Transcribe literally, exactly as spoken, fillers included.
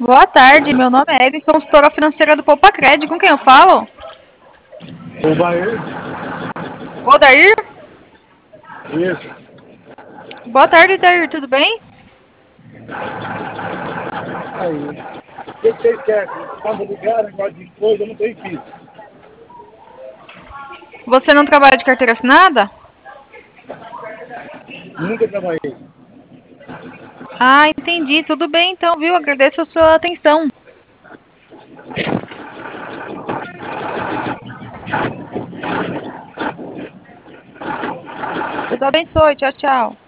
Boa tarde, meu nome é Ellen, consultora financeira do Poupa Cred. Com quem eu falo? O Bair? Odair? Isso. Boa tarde, Odair, tudo bem? Aí. O que vocês querem? Quando ligaram, negócio de coisa, eu não tenho filho. Você não trabalha de carteira assinada? Nunca trabalhei. Ah, entendi. Tudo bem então, viu? Agradeço a sua atenção. Deus abençoe. Tchau, tchau.